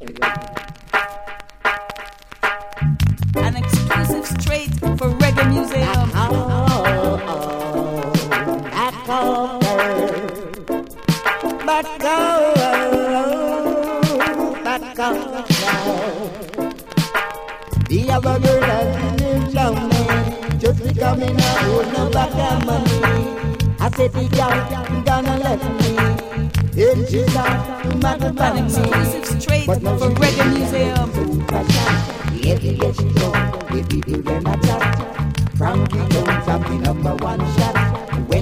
An exclusive straight for Reggae Museum. The other girl that lives down there just becoming a whole no back of money. I said the girl gonna let me. Then she start to matter about An exclusive straight for Reggae Museum. If you get strong, if you do them a chat, Frankie Jones, I'm the number one shot.